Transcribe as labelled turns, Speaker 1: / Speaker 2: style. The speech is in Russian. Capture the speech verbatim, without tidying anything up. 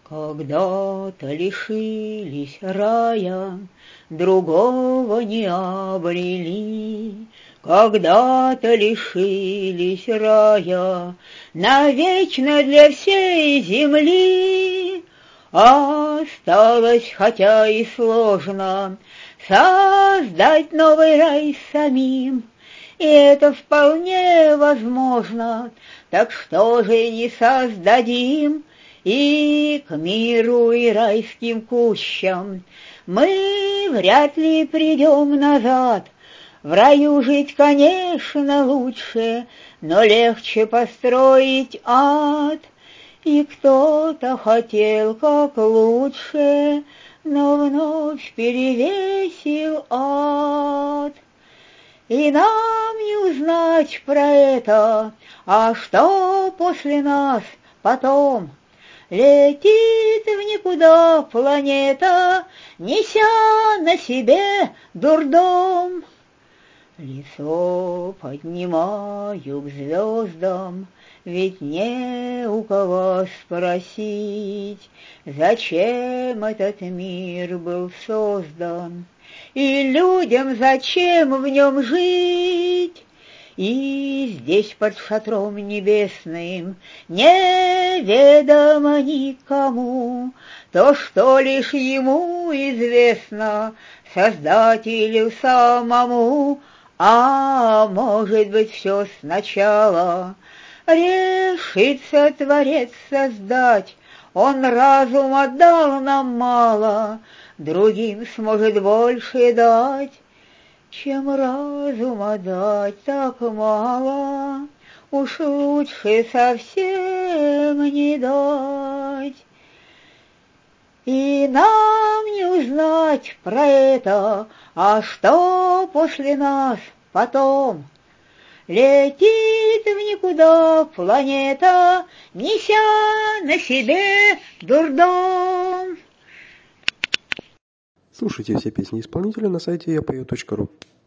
Speaker 1: Когда-то лишились рая, другого не обрели. Когда-то лишились рая, навечно для всей земли. Осталось, хотя и сложно, создать новый рай самим, и это вполне возможно, так что же не создадим? И к миру и райским кущам мы вряд ли придем назад. В раю жить, конечно, лучше, но легче построить ад. И кто-то хотел как лучше, но вновь перевесил ад. И нам не узнать про это, а что после нас потом? Летит в никуда планета, неся на себе дурдом. Лицо поднимаю к звездам, ведь не у кого спросить, зачем этот мир был создан, и людям зачем в нем жить. И здесь под шатром небесным неведомо никому то, что лишь ему известно, Создателю самому. А может быть, все сначала решится Творец создать. Он разум отдал нам мало, другим сможет больше дать. Чем разума дать так мало, уж лучше совсем не дать. И нам не узнать про это, а что после нас потом? Летит в никуда планета, неся на себе дурдом.
Speaker 2: Слушайте все песни исполнителя на сайте я пою точка ру.